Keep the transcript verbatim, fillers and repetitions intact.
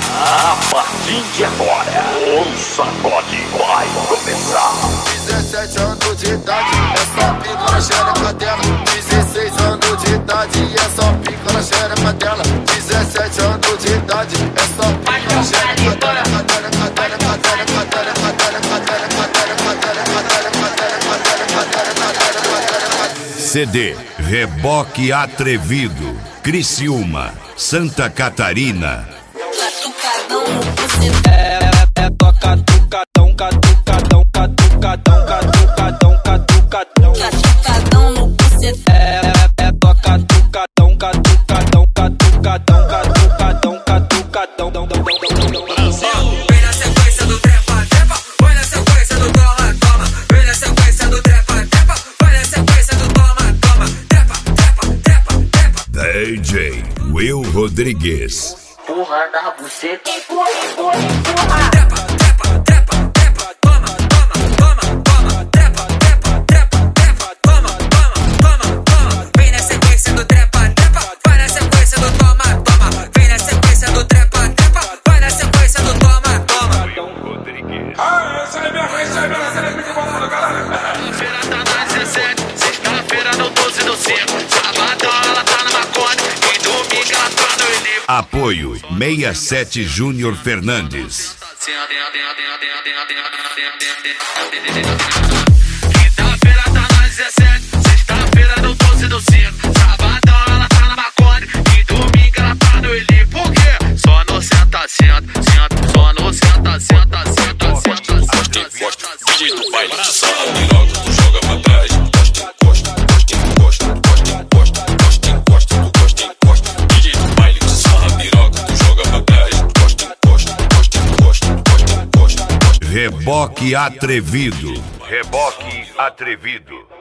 A partir de agora, o sacode vai começar. dezessete anos de idade, é só pica na xereca dela. dezesseis anos de idade, é só pica na xereca dela. dezessete anos de idade, é só pica na xereca dela. C D Reboque Atrevido, Criciúma, Santa Catarina. Catucadão no bucetão. É, é toca, tucadão, catucadão, catucadão, catucadão, catucadão. Catucadão no bucetão. É, é toca, tucadão, catucadão, catucadão, catucadão, catucadão. Brasil! Vem na sequência do trepa, trepa. Vai na sequência do toma, toma. Vem na sequência do trepa, trepa. Vai na sequência do toma, toma. Trepa, trepa, trepa, trepa. D J Will Rodrigues. Porra da buceta. Empurra, empurra, empurra. Trepa, trepa, trepa, trepa. Toma, toma, toma, toma. Trepa, trepa, trepa, trepa. Toma, toma, toma, toma. Vem na sequência do trepa, trepa. Vai na sequência do toma, toma. Vem na sequência do trepa, trepa. Vai na sequência do toma, toma. Will Rodrigues. Ah, essa é minha vez, essa é minha vez, essa é minha bolada, caralho. Sexta-feira tá na dezessete, sexta-feira no doze do cinco. Sabadão ela tá na Maconde e domingo ela tá no Elipo. Apoio sessenta e sete Júnior Fernandes. Quinta-feira tá na dezessete, sexta-feira no doze do cinco. Sabadão ela tá na Maconde e domingo ela tá no Elipo. Por quê? Só no senta, senta, senta. Só no senta, senta, senta, senta, senta, senta. D J do baile de sala, piroca, tu joga pra trás. Encosta, encosta, encosta, encosta, encosta, encosta, encosta, encosta, encosta. D J do baile de sala, piroca, tu joga pra trás. Encosta, encosta, encosta, encosta, encosta, encosta, encosta. Reboque Atrevido. Reboque Atrevido.